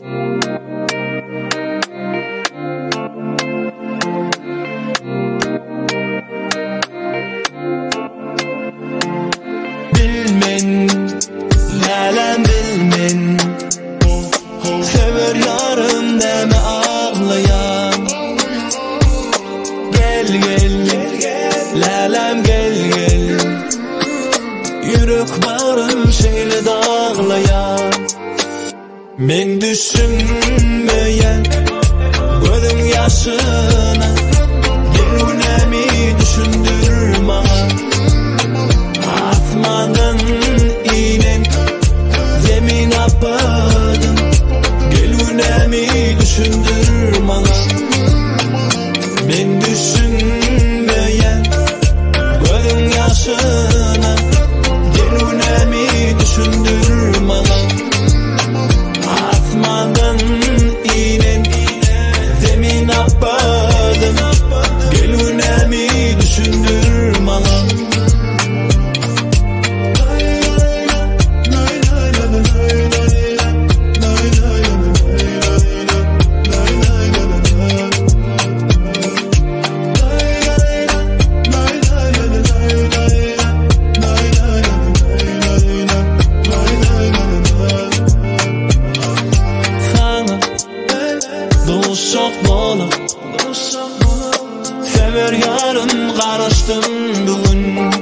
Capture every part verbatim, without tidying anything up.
Bilmen, lälem bilmen, sever yarım deme ağlayan. Gel gel, lälem gel gel, yürek bağrım şeyle dağlayan. Men düşünmeyen gözüm yaşına, gelunemi düşündür bana. Asmandan inen yemin apadım, gelunemi düşündür bana. Men düşünmeyen gözüm yaşına, gelunemi düşündür bana. Asmandan inen zemin apadım, gelunemi düşündür bana. Do'sok bolup, sever yarın karıştım bugün.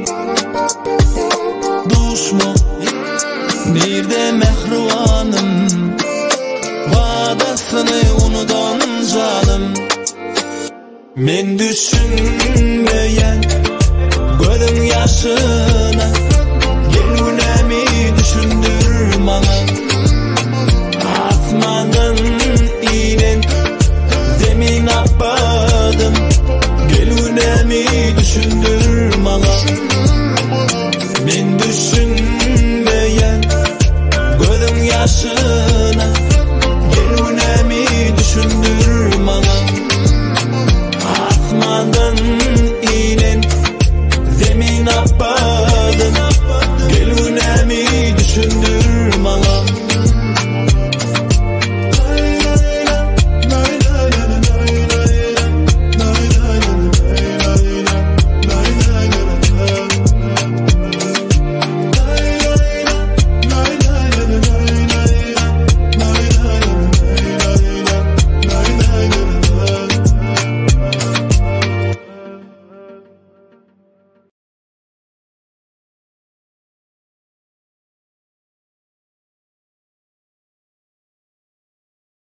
Do'smo, bir de mehribanım, vadasını unudan canım. Men düşünmeyen gözüm yaşına,